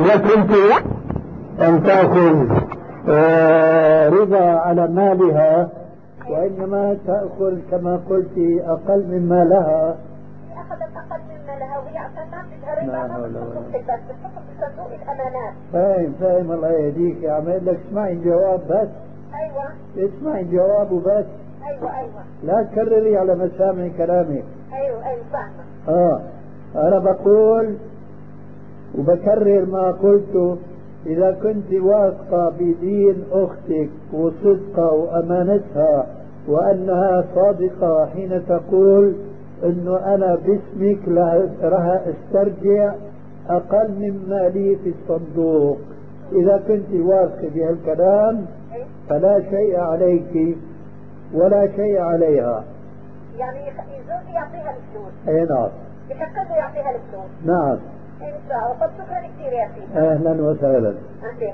لك أنت أن تأخذ ربا على مالها، وإنما تأخذ كما قلت أقل مما لها. أخذت أقل مما لها وهي أساسا بدها ربا، ما بتحطه في البنك، بتحطه في صندوق الأمانات. فاهم الله يهديك. أعمل لك اسمعي الجواب بس. أيوة اسمعي الجواب وبس. أيوة لا تكرري على مسامع كلامك. أيوة فاهمة. أنا بقول وبكرر ما قلته. إذا كنت واثقة بدين أختك وصدقها وأمانتها وأنها صادقة حين تقول إنه أنا باسمك راح استرجع أقل مما لي في الصندوق، إذا كنت واثقة بهالكلام فلا شيء عليك ولا شيء عليها. يعني زوجي يعطيها الفلوس. أي نعم. بحق له يعطيها الفلوس. نعم. طب شكرا كثير يا سيدي. أهلا وسهلا. أهلا.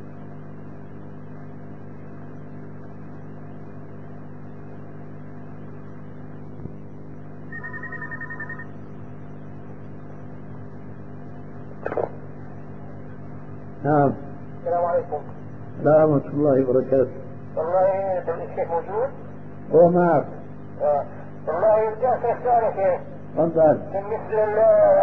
نعم. السلام عليكم. ورحمة الله وبركاته. والله الشيخ موجود؟ هو معك. والله رجعت أسألك يا تفضل. بالنسبة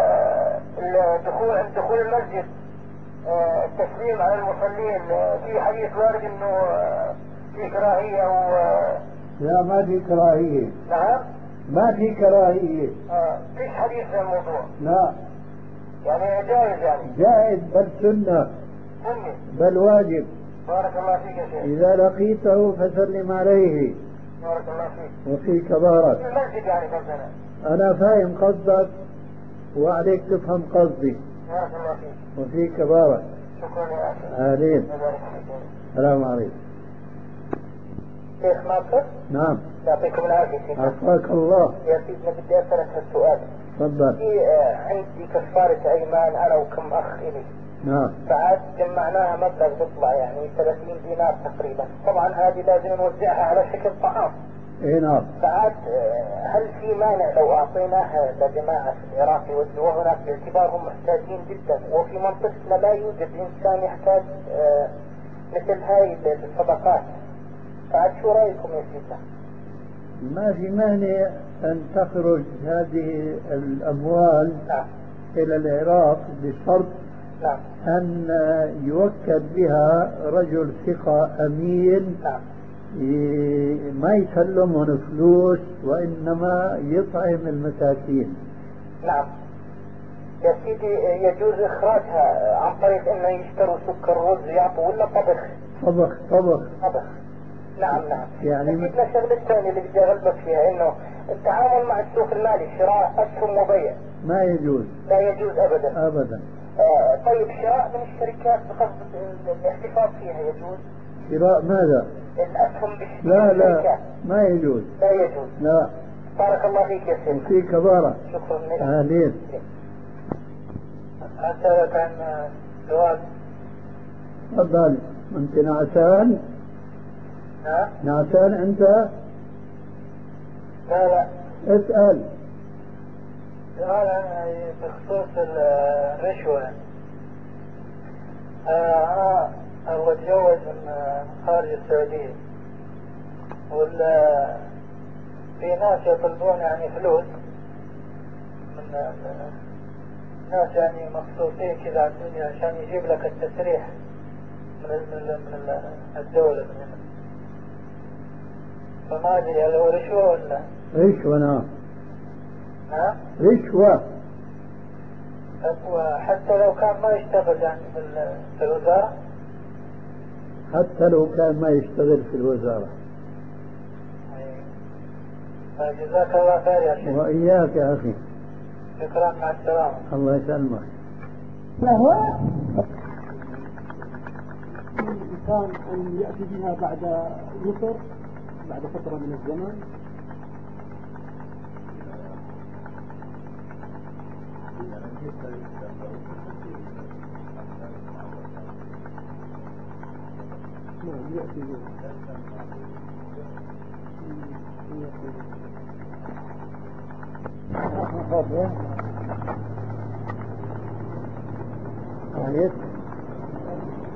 دخول المسجد، التسليم على المصلين، في حديث وارد انه في كراهية لا ما في كراهية. نعم؟ ما في كراهية. فيش حديث في الموضوع. لا. يعني جائز جائز بل سنة. بل واجب. بارك الله فيك يا شيخ. إذا لقيته فسلم عليه. بارك الله فيك. وفيك بارك. في المسجد يعني قصدنا. أنا فاهم قصدك وعليك تفهم قصدي. بارك الله فيك. وفيك بارك. شكرا يا أخي. أهلين. السلام عليكم. شيخ ناصر. نعم. يعطيكم العافية شيخ. عافاك الله. يا سيدنا بدي أسألك هالسؤال. تفضل. في عندي كفارة أيمان أنا وكم أخ إلي. نعم. فعاد جمعناها مبلغ بيطلع يعني 30 دينار تقريبا، طبعا هذه لازم نوزعها على شكل طعام. اي نعم. فعاد هل في مانع لو اعطيناها لجماعة في العراق يوزعوها هناك باعتبارهم محتاجين جدا، وفي منطقتنا لا يوجد انسان يحتاج مثل هاي الصدقات، فعاد شو رايكم يا سيدنا؟ ما في مانع ان تخرج هذه الاموال نعم. الى العراق بشرط نعم. ان يوكل بها رجل ثقة امين. نعم. ما يسلمهم فلوس وإنما يطعم المساكين. نعم يا سيدي. يجوز إخراجها عن طريق إنه يشتروا سكر رز يعطوا ولا طبخ. نعم. يعني سيدنا الشغلة الثانية اللي بدي أغلبك فيها إنه التعامل مع السوق المالي، شراء أسهم وبيع ما يجوز. لا يجوز أبدا. طيب شراء من الشركات بقصد الاحتفاظ فيها يجوز؟ شراء ماذا؟ الأسهم لا ما يجوز. لا يجوز. لا. بارك الله فيك يا سيدي. وفيك بارك. شكرا لك. أهلين. أسألك عن سؤال. تفضل. أنت نعسان؟ نعسان أنت؟ لا. اسأل. سؤال بخصوص الرشوة. أنا أتزوج من خارج السعودية، في ناس يطلبون يعني فلوس من ناس يعني مخصوصين كذا على الدنيا عشان يجيب لك التسريح من الدولة من هنا. فما أدري هل هو رشوة ولا؟ رشوة. نعم. رشوة. حتى لو كان ما يشتغل يعني في الوزارة؟ حتى لو كان ما يشتغل في الوزارة. جزاك الله خير يا شيخ. وإياك يا أخي. شكرا، مع السلامة. الله يسلمك. الإنسان أن يأتي بها بعد يسر، بعد فترة من الزمن. يأتي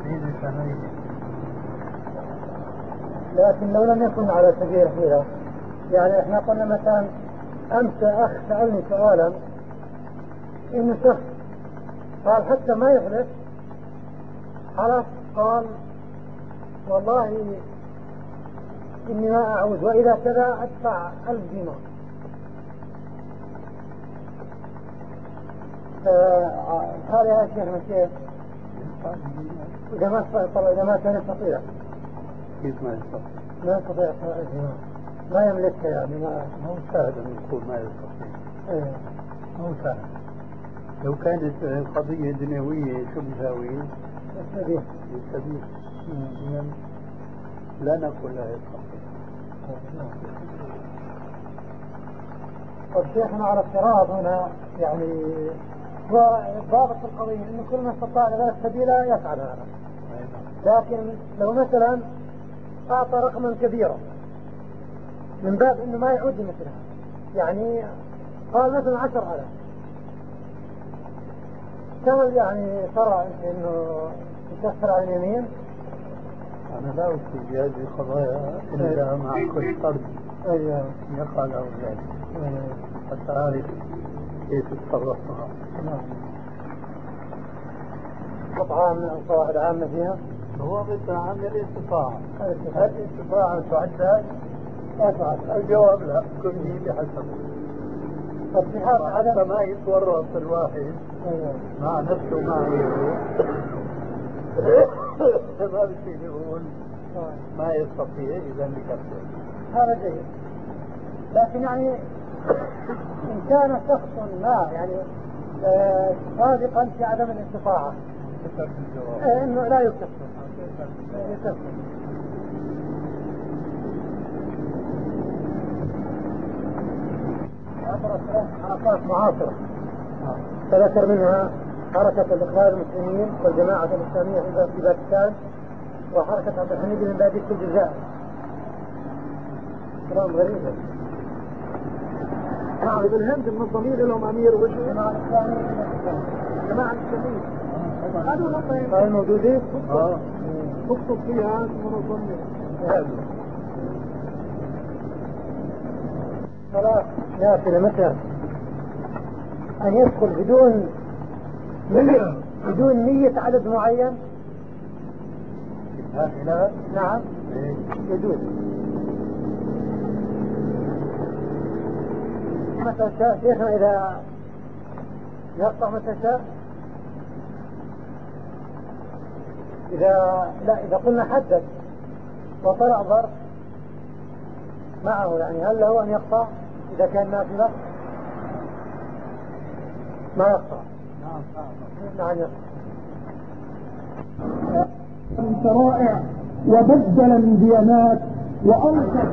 لكن لو لم يكن على سبيل الحيلة، يعني احنا قلنا مثلا امس اخ سألني سؤالا انه شخص قال حتى ما يحلف، حلف قال والله اني ما اعود واذا كذا ادفع 1000 دينار. هذا يا شيخنا كيف؟ إذا ما كان يستطيع. كيف ما يستطيع؟ ما يستطيع ما يملكها، يعني ما هو سهل أن يقول ما يستطيع. هو سهل. لو كانت قضية دنيوية شو بيساوي؟ يستبيح. لا نقول لا يستطيع. طيب شيخنا على افتراض هنا يعني ضابط القضية إنه كل من استطاع إلى السبيل يفعل هذا، لكن لو مثلا أعطى رقما كبيرا من باب إنه ما يعود مثلها، يعني قال مثلا 10,000، كان يعني ترى إنه يكسر على اليمين؟ أنا لا أفتي بهذه القضايا إلا مع كل فرد يقع له ذلك حتى أعرف كيف يتصرف معه. قطعة من القواعد العامة فيها ضوابط عامة الاستطاعة. هل الاستطاعة تعدد؟ الجواب لا، كل شيء بحسب. حتى ما يتورط الواحد مع نفسه ومع غيره ما بصير يقول ما يستطيع إذا بكفر. هذا جيد، لكن يعني إن كان شخص ما يعني صادقا في عدم الاستطاعة إنه لا يكفر. عبر 3 حركات معاصرة تذكر منها حركة الإخوان المسلمين والجماعة الإسلامية في باكستان، وحركة عبد الحميد بن بادي في الجزائر. كلام غريب. نعم، بالهند المنظمين لهم أمير وجه الجماعة الإسلامية. الجماعة الإسلامية هذول الموجودين تخطط فيها منظمين. خلاص نافلة مثلا أن يدخل بدون نية عدد معين. نافلة؟ نعم يجوز. متى شاء شيخنا، إذا يقطع متى شاء، إذا قلنا حدد وطلع ظرف معه، يعني هل له أن يقطع إذا كان نافلة؟ ما يقطع. نعم يقطع. من شرائع وبدل من ديانات وأوجد،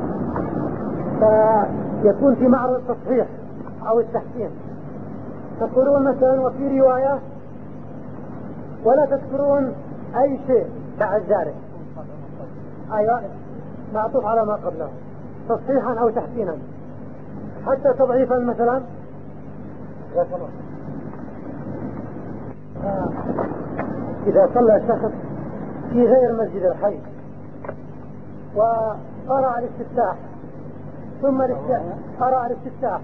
فيكون في معرض التصحيح أو التحسين. تذكرون مثلا وفي رواية ولا تذكرون أي شيء بعد ذلك، أيوة معطوف على ما قبله تصحيحا أو تحسينا حتى تضعيفا مثلا. إذا صلى الشخص في غير مسجد الحي وقرأ الاستفتاح ثم قرأ الاستفتاح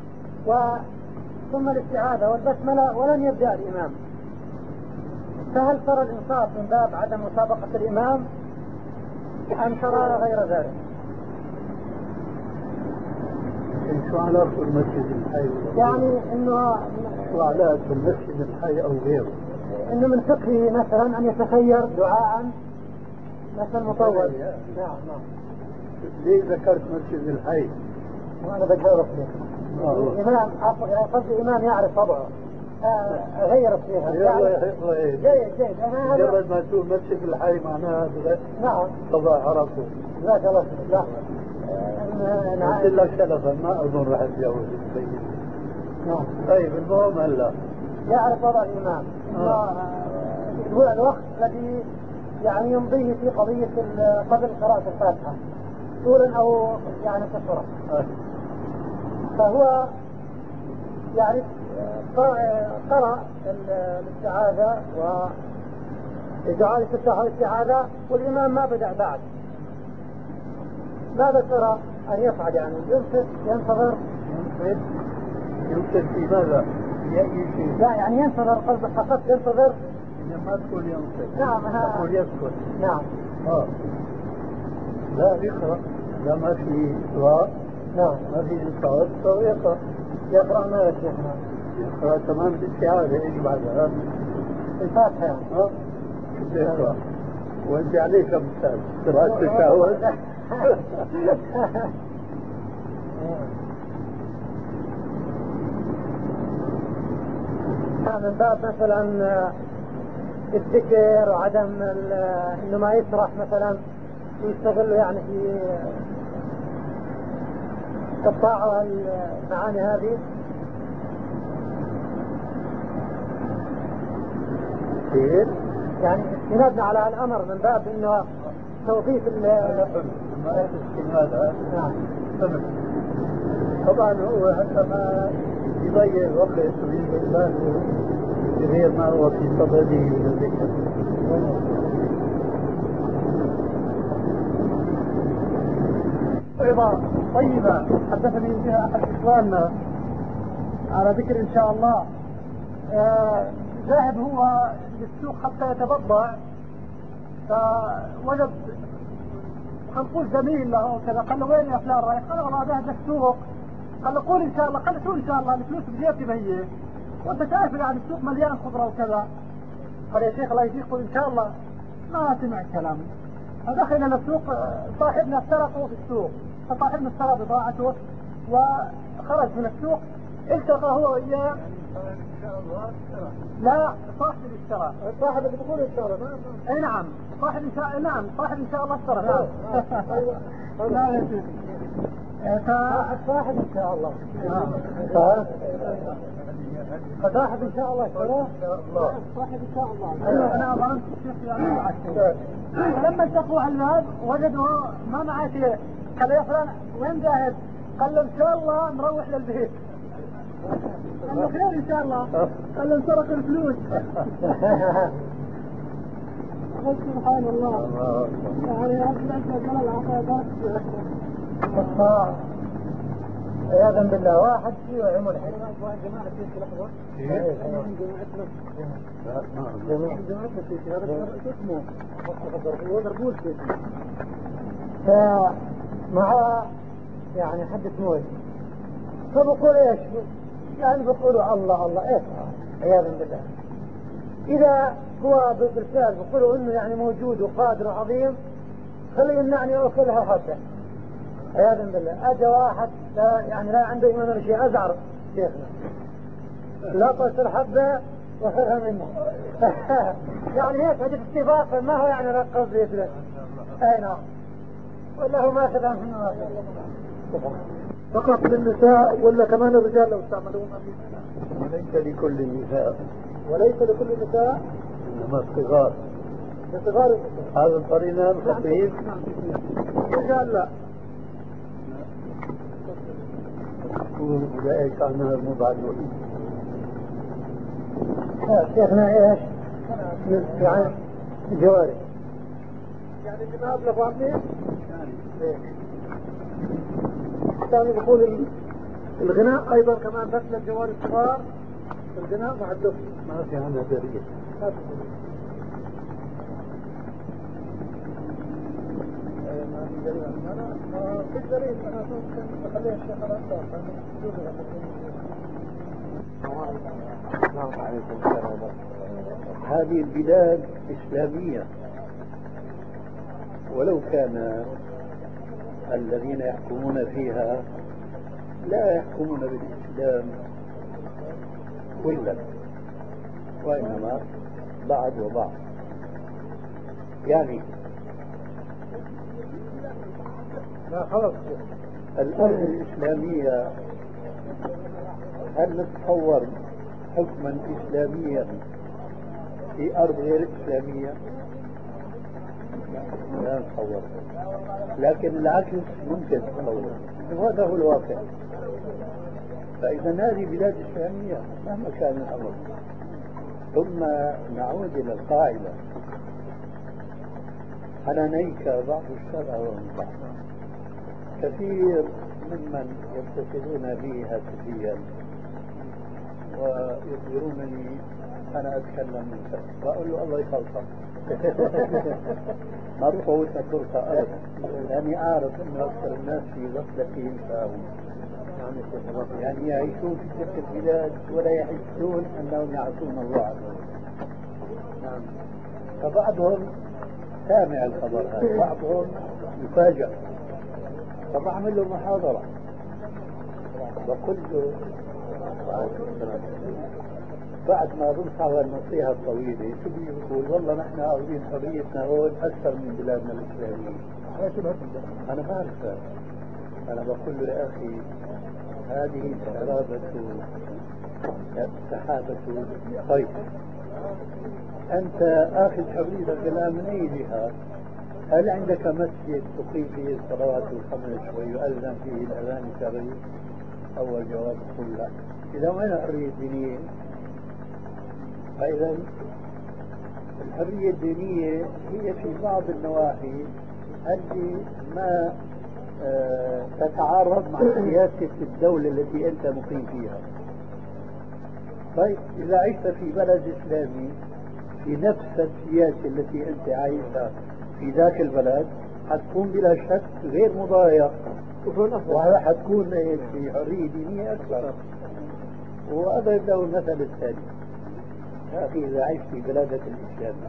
ثم الاستعاذة والبسملة ولم يبدأ الإمام، فهل ترى الإنصاف من باب عدم مسابقة الإمام أم ترى غير ذلك؟ شو علاقة المسجد الحي؟ يعني إنه شو علاقة المسجد الحي أو غيره؟ إنه من فقهه مثلا أن يتخير دعاء مثلا مطول. نعم. ليه ذكرت مسجد الحي؟ وأنا بجاوبك لك. الإمام قصدي إمام يعرف طبعه غير فيها. جيد. مجرد ما تقول مسجد الحي معناها نعم طبعا عرفه. جزاك الله خير. لا قلت لك سلفا ما أظن راح أتجاوز البين. نعم. طيب المهم هلا يعرف وضع الإمام الوقت الذي يعني يمضيه في قضية قبل قراءة الفاتحة طولا أو يعني قصرا، فهو يعني قرأ الاستعاذة دعاء الاستفتاح والاستعاذة والإمام ما بدأ بعد، ماذا ترى أن يفعل؟ يعني يمسك ينتظر؟ يمسك في ماذا؟ في أي شيء؟ لا يعني ينتظر، قلب فقط ينتظر. إذا ما تقول يمسك نعم تقول يسكت. نعم لا يقرأ، لا ما في إصرار. نعم ما في إصرار فيقرأ. يقرأ ما يا شيخنا؟ يقرأ تمام الاستعاذة إيش بعدها؟ الفاتحة. يقرأ. وأنت عليه كم سنة؟ قراءة التشهد. من باب مثلا الذكر وعدم انه ما يسرح مثلا ويستغلوا يعني في الطاعة والمعاني هذه. كيف؟ يعني استنادنا على الامر من باب انه توظيف هذا طبعا هو حتى ما يضيع وقت ويشغل باله بغير ما هو في صدده من الذكر. أيضا طيبة حدثني بها أحد إخواننا على ذكر إن شاء الله. ذاهب هو للسوق حتى يتبضع، فوجد هنقول زميل له كذا، قال له وين يا فلان رايح؟ قال والله ذاهب للسوق. قال له قول إن شاء الله. قال له شو إن شاء الله؟ الفلوس بجيبتي بهي وأنت شايف يعني السوق مليان خضرة وكذا. قال يا شيخ الله يجزيك قول إن شاء الله. ما سمع كلامي. فدخل السوق، صاحبنا افترقوا في السوق، فصاحبنا اشترى بضاعته وخرج من السوق، التقى هو وإياه. لا صاحب اشترى. صاحب اللي بيقول اشترى. اي نعم صاحب ان شاء الله. نعم صاحب ان شاء الله اشترى. نعم. لا يا شيخ. صاحب ان شاء الله. فصاحب ان شاء الله اشترى. صاحب ان شاء الله. انا ظننت الشيخ يعني فلما التقوا على الباب وجدوا ما معه شيء. قال يا فلان وين ذاهب؟ قال له ان شاء الله نروح للبيت. قال له خير ان شاء الله. قال له انسرق الفلوس. سبحان الله. يعني رب العزة جل وعلا عطاء عياذا بالله. واحد في عمر جماعة في لحظة. فمع يعني حد اسمه فبقول ايش؟ يعني بقولوا الله الله ايش عياذا بالله. اذا هو بالفعل بقولوا انه يعني موجود وقادر وعظيم خليه يمنعني اوكلها حتى عياذا بالله. اجى واحد لا يعني لا عنده ايمان ولا شيء ازعر شيخنا لطش الحبه وخذها منه. يعني هيك هذه اتفاقا ما هو يعني رقص بيدرس. اي نعم ولا هو ما خذها منه. فقط للنساء ولا كمان الرجال لو استعملوهم؟ وليس لكل النساء. وليس لكل النساء إنما الصغار. الصغار هذا القرينة الخطيب. الرجال لا. أولئك عنها المبعدون. شيخنا ايش؟ يعني جواري يعني اللي ما أبلغوا عنه الثاني بيقول الغناء أيضا كمان مثل الجوار الصغار. الغناء مع الدف ما في عنها دليل. ما في دليل. أنا في دليل. أنا ممكن أخليها الشيخ الأكثر. هذه البلاد إسلامية، ولو كان الذين يحكمون فيها لا يحكمون بالإسلام كلا، وإنما بعض وبعض. يعني الأرض الإسلامية هل نتصور حكما إسلاميا في أرض غير إسلامية؟ لا نتصور، لكن العكس ممكن تصور، وهذا هو الواقع. فإذا هذه بلاد إسلامية مهما كان الأمر. ثم نعود إلى القاعدة على نيك بعض الشرع والمباح. كثير ممن يتصلون بي هاتفيا ويخبرونني أنا أتكلم من شخص، بقول له الله يخلصك. ما بفوت فرصة أبدا، لأني أعرف أن أكثر الناس في غفلة ينساهم، يعني يعيشون في تلك البلاد ولا يحسون أنهم يعصون الله عز وجل. فبعضهم سامع الخبر هذا، بعضهم يفاجأ، فبعمل له محاضرة بقول له بعد ما بنصح النصيحة الطويلة شو بيقول؟ والله نحن عاوزين حريتنا هون أكثر من بلادنا الإسلامية. أنا بعرف، أنا بقول له يا أخي هذه سحابة طيب، أنت أخذ حريتك الآن من أي جهة؟ هل عندك مسجد تقيم فيه الصلوات الخمس ويؤذن فيه الأذان الشرعي؟ أول جواب أقول لك إذا وين الحرية الدينية؟ فإذا الحرية الدينية هي في بعض النواحي التي ما تتعارض مع سياسة الدولة التي أنت مقيم فيها. طيب إذا عشت في بلد إسلامي في نفس السياسة التي أنت عايشها في ذاك البلد حتكون بلا شك غير مضايق، وحتكون في حرية دينية أكثر. وأضرب له المثل الثاني، يا أخي إذا عشت في بلدك الإسلامي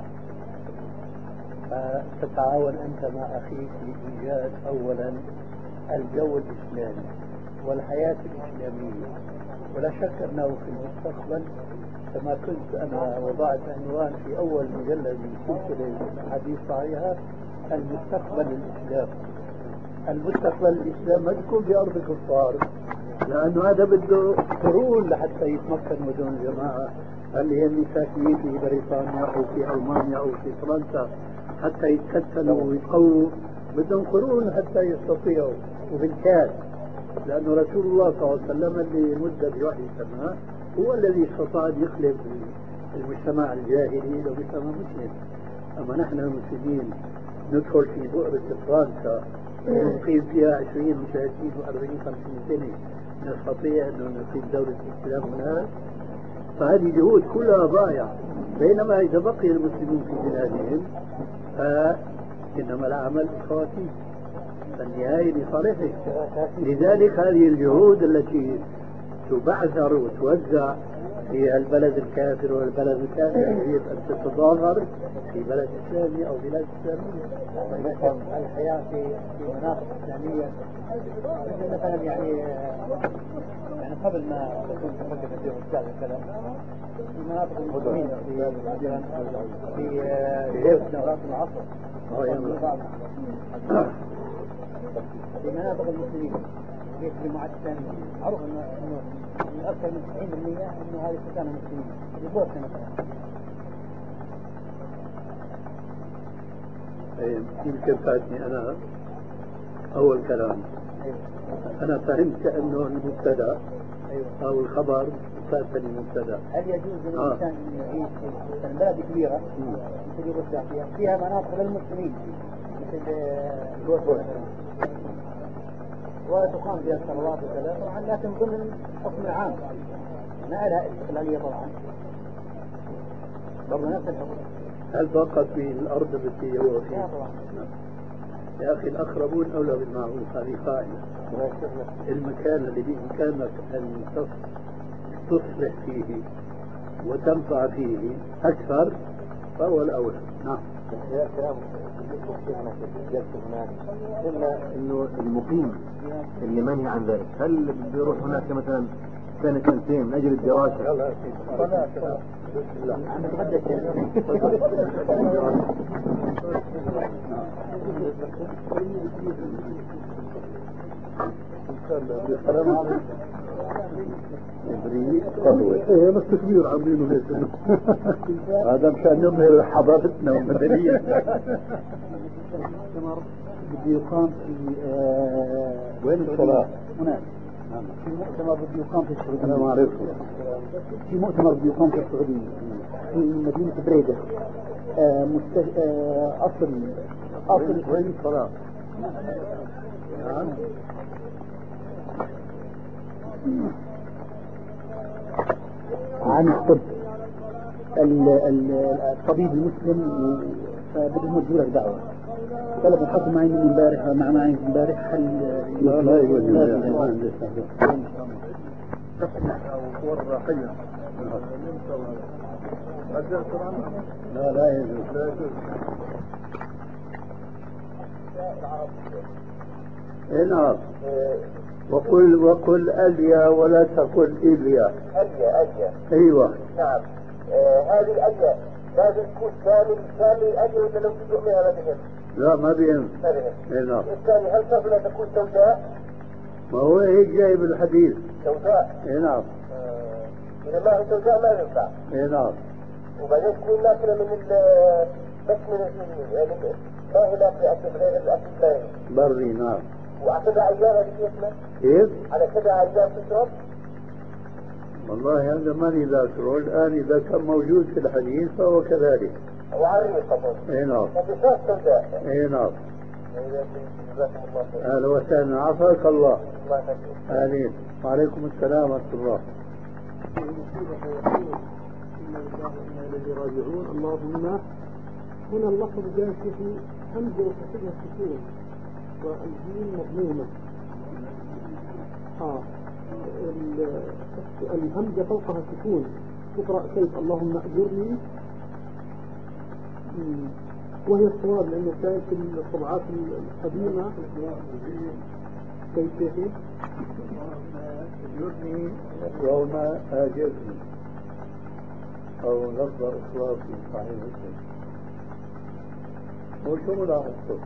فتتعاون أنت مع أخيك لإيجاد أولا الجو الإسلامي والحياة الإسلامية، ولا شك أنه في المستقبل كما كنت أنا وضعت عنوان في أول مجلد من سلسلة حديث صحيحة المستقبل الإسلامي. المستقبل الإسلام ما تكون في أرض الكفار، لأنه هذا بده قرون لحتى يتمكنوا دون الجماعة اللي هم ساكنين في بريطانيا أو في ألمانيا أو في فرنسا حتى يتكتلوا ويتقووا، بدهم قرون حتى يستطيعوا. وبالكاد لأنه رسول الله صلى الله عليه وسلم اللي مد بوحي السماء هو الذي استطاع أن يقلب المجتمع الجاهلي إلى مجتمع مسلم. أما نحن المسلمين ندخل في بؤرة فرنسا ونقيم فيها 20 و30 و40 50 سنة نستطيع أن نقيم دولة الإسلام هناك؟ فهذه جهود كلها ضايعة. بينما إذا بقي المسلمون في بلادهم فإنما العمل بالخواتيم، فالنهاية لصالحه. لذلك هذه الجهود التي تبعثر وتوزع في البلد الكافر والبلد الكافر يجب أن تتظاهر في بلد إسلامي أو بلاد إسلامية. الحياة في مناطق إسلامية مثلا يعني قبل ما تكون تفكر في الرجال والكلام في مناطق المسلمين في دورات العصر في مناطق المسلمين في الجماعات الثانية معروف انه من اكثر من 90% انه هذه سكان المسلمين في بوسنة مثلا. يمكن فاتني انا اول كلام، انا فهمت انه المبتدا او الخبر فاتني مبتدا. هل يجوز للانسان ان يعيش في بلد كبيرة مثل يوغوسلافيا فيها مناطق للمسلمين مثل البوسنة وتقام فيها الصلوات وكذا طبعا، لكن ضمن الحكم العام ما لها استقلالية طبعا برضه نفس الحكم. هل فقط في الارض التي هو فيها؟ طبعا. يا اخي الاقربون اولى بالمعروف، هذه قاعدة. المكان الذي بامكانك ان تصلح فيه وتنفع فيه اكثر فهو الاولى. نعم. يا كلام هناك إلا إنه المقيم اللي منهي عن ذلك هل بيروح هناك مثلا سنة سنتين من أجل الدراسة؟ يلا أنا أتحدث السلام عليكم. ايه بس كبير عاملينه هيك هذا مشان نظهر حضارتنا ومدنية. بده يقام في وين الصلاة؟ هناك في مؤتمر بده يقام في السعودية. أنا ما أعرفه. في مؤتمر بده يقام في السعودية في مدينة بريدة أصل وين الصلاة؟ عن الطب الطبيب المسلم فبده يدوا لك دعوة طلب الحصل معي من امبارح معي امبارح هل لا يوجد لا يجوز نعم وقل أليا ولا تقل إليا. أليا أيوة نعم. هذه الأليا لازم تكون كامل الأليا ولا لو جزء منها ما بهم؟ لا ما بهم. نعم. الثاني هل شرط لا تكون سوداء؟ ما هو هيك جاي بالحديث سوداء. نعم. إذا ما هي سوداء ما ينفع. نعم. وبعدين تكون ناكلة من بس من ما هي ناكلة غير الأكل بري. نعم. وعلى كذا أيام هذه اسمه؟ كيف؟ على كذا أيام تشرب؟ والله هذا ماني ذاكره الآن، إذا كان موجود في الحديث فهو كذلك. وعريق قبل. نعم. وبشاش سوداء. نعم. جزاكم الله خير. أهلا وسهلا، عافاك الله. الله يخليك. آمين. وعليكم السلام ورحمة الله. راجعون. اللهم هنا اللفظ جاء فيه همزة وكتبها السكون والجيم مضمومة. الهمزة فوقها سكون تقرأ كيف اللهم أجرني، وهي الصواب لأنه كان في الطبعات القديمة كيف أجرني اللهم أجرني أو نصدر إخلاص من صحيح مسلم. وشو ملاحظته؟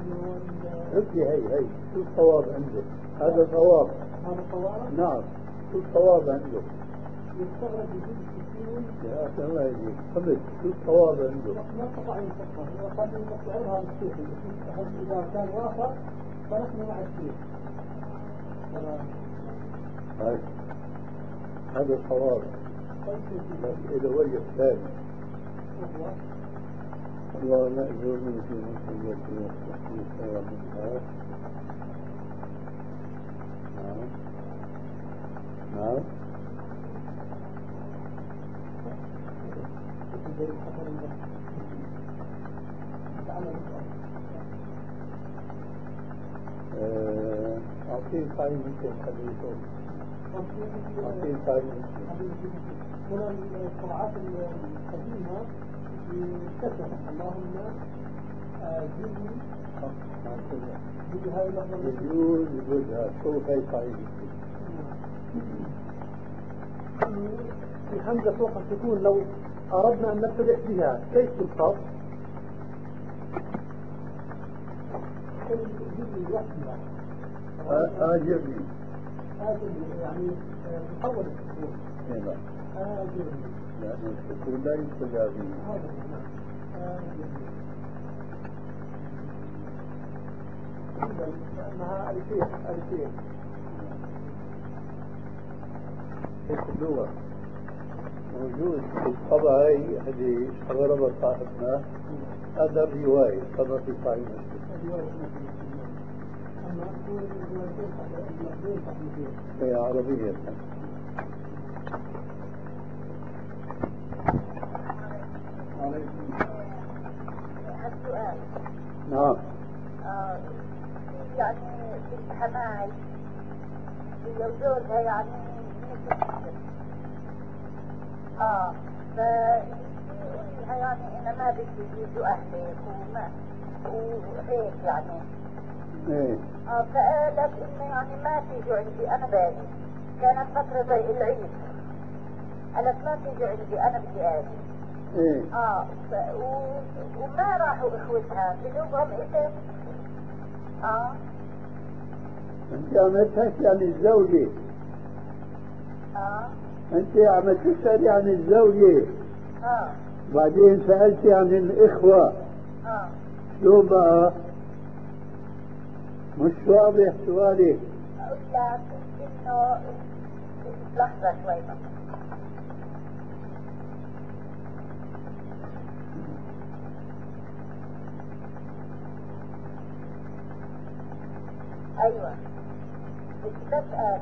هي شو الصواب عنده؟ هذا صواب. هذا صواب؟ نعم. شو الصواب عنده؟ يستغرب وجود السكون. يا أخي الله يجزيك خبز، شو الصواب عنده؟ ما استطاع ينفقها، هو قال نستعرضها بالشيخ، إذا كان وافق فنحن مع الشيخ. هذا الصواب. بس إذا وجه ثاني اللهم أجرني في مصيبتي واصلحني خيرا منها. نعم. أعطيه صحيح مسلم حديثه. أعطيه صحيح مسلم. هنا الطبعات القديمة كتب اللهم أجرني. يجوز يجوزها. شوف هي صحيح مسلم. في حمزة فوق السكون لو أردنا أن نبتدئ بها كيف بالضبط؟ أجرني يعني تحول السكون. لا أجرني لأن السكون لا يدخل به. لأنها ألفين في اللغة موجود في الطبعة اللي غرب صاحبنا. هذا الرواية طبعا في صحيح مسلم. هي عربية. السؤال. نعم. يعني في حماي هي وزوجها يعني فيقولها يعني انا ما بدي يجوا اهلك وهيك يعني. ايه. فقالت انه يعني ما تيجوا عندي انا باجي. كانت فترة زي العيد. قالت ما تيجوا عندي انا بدي اجي. ايه. وما راحوا اخوتها بلوغهم ايه. انت عم تحكي عن الزوجة. انت عم تسألي عن الزوجة. بعدين سألتي عن الإخوة. شو بقى؟ مش واضح سؤالي. اقول لك انه لحظة شوي. ايوه بس بسأل.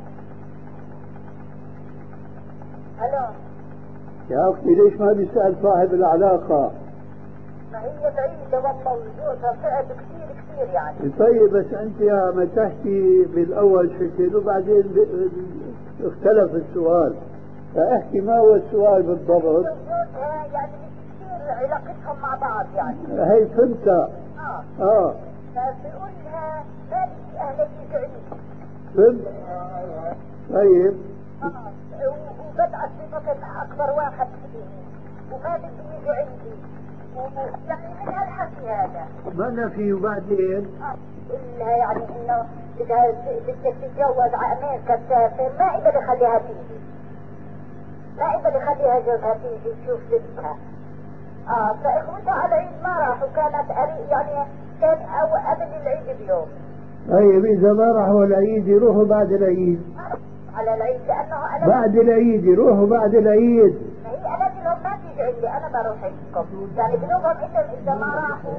الو يا أختي ليش ما بيسأل صاحب العلاقة؟ ما هي بعيدة والله وجوزها صعب كثير كثير يعني. طيب بس أنت يا ما تحكي بالأول شكل وبعدين اختلف السؤال، فاحكي ما هو السؤال بالضبط. وجوزها يعني مش كثير علاقتهم مع بعض يعني. هي فهمتها. فبقول لها ما بدي أهلك يجوا عندي. فهمت. طيب وبدأت بفكر أكبر واحد فيهم وما بدي يجوا عندي يعني من هالحكي هذا. ما أنا في وبعدين إنها يعني إنه بدك تتجوز على أمريكا تسافر ما إقدر يخليها تيجي. ما إقدر يخليها جوزها تيجي تشوف بنتها. فإخوتها على العيد ما راحوا كانت يعني كان أو قبل العيد بيوم. طيب إذا ما راحوا العيد يروحوا بعد العيد. على العيد لأنه أنا بعد العيد يروحوا بعد العيد. هي أنا لهم ما تيجي عندي أنا بروح عندكم يعني بلوغهم إذا ما راحوا.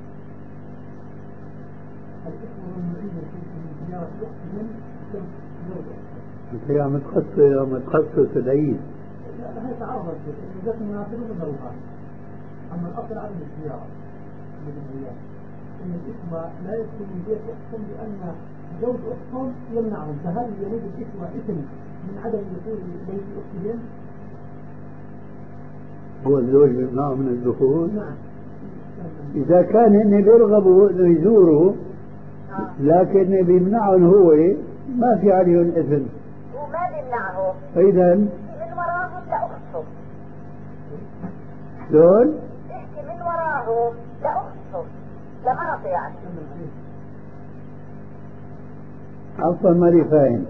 انت يا متخصص العيد. لا هي تعرضت جت مناسبة مدروسة. أما الأصل عدم الزيارة من الزيارة إن الإخوة لا يدخل من بيت أختهم لأن زوج أختهم يمنعهم، فهل يريد الإخوة إثم من عدم دخول بيت أختهم؟ هو الزوج يمنعه من الدخول؟ نعم. إذا كان هن بيرغبوا إنه يزوروا لكن بيمنعهم هو ما في عليهم إثم. وما بيمنعهم. إذا من وراهم لأختهم. شلون؟ احكي من وراهم لأختهم لمرض يعني. عفوا ماني فاهم.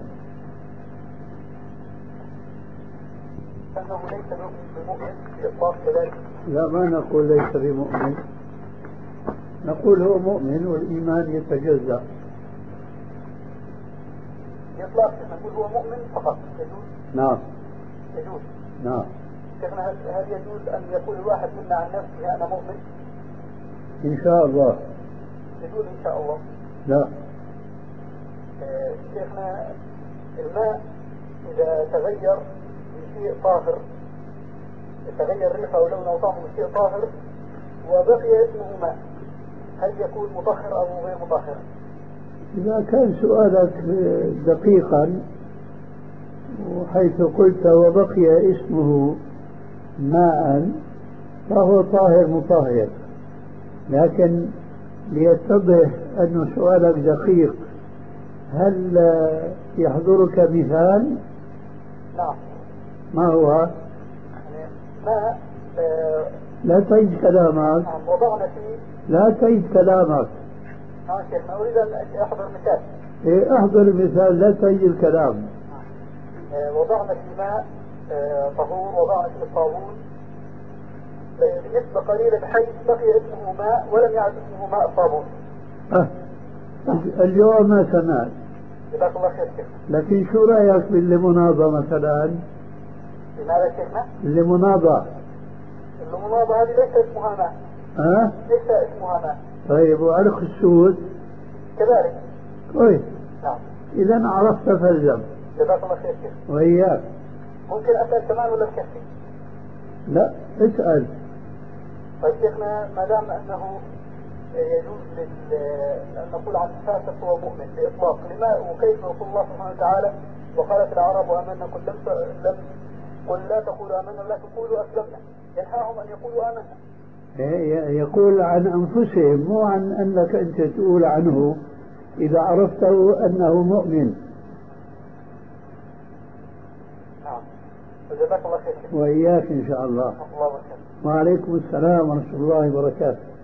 أنه ليس بمؤمن بإطلاق كذلك. لا ما نقول ليس بمؤمن، نقول هو مؤمن والإيمان يتجزأ. بإطلاق نقول هو مؤمن فقط يجوز. نعم يجوز. نعم. شيخنا هل يجوز أن يقول الواحد منا عن نفسه أنا مؤمن؟ إن شاء الله. يقول إن شاء الله. لا. شيخنا الماء إذا تغير من شيء طاهر، تغير ريحه أو لونه أو طعمه من شيء طاهر وبقي اسمه ماء، هل يكون مطهر أو غير مطهر؟ إذا كان سؤالك دقيقا وحيث قلت وبقي اسمه ماء فهو طاهر مطهر، لكن ليتضح أن سؤالك دقيق هل يحضرك مثال؟ نعم. ما هو؟ ماء لا تعيد كلامك. وضعنا فيه. لا تعيد كلامك. شيخنا أريد أن أحضر مثال. احضر مثال لا تعيد الكلام. وضعنا في ماء طهور، وضعنا في الصابون بنسبة قليلة بحيث بقي اسمه ماء ولم يعد اسمه ماء صابون. اليوم ما سمعت. جزاك الله خير شيخ. لكن شو رأيك بالليموناضة مثلا؟ لماذا شيخنا؟ الليموناضة هذه ليس اسمها ماء. ليس اسمها ماء. طيب وعرق السود؟ كذلك. كويس. نعم. إذا عرفت فالزم. جزاك الله خير شيخ. وإياك. ممكن أسأل كمان ولا بكفي؟ لا اسأل. طيب شيخنا ما دام أنه يجوز أن نقول عن الفاسق هو مؤمن بإطلاق، لما وكيف يقول الله سبحانه وتعالى وقالت العرب آمنا قل لا تقولوا آمنا ولكن قولوا أسلمنا، ينهاهم أن يقولوا آمنا. يقول عن أنفسهم مو عن أنك أنت تقول عنه إذا عرفته أنه مؤمن. نعم. جزاك الله خير. وإياك إن شاء الله. وعليكم السلام ورحمة الله وبركاته.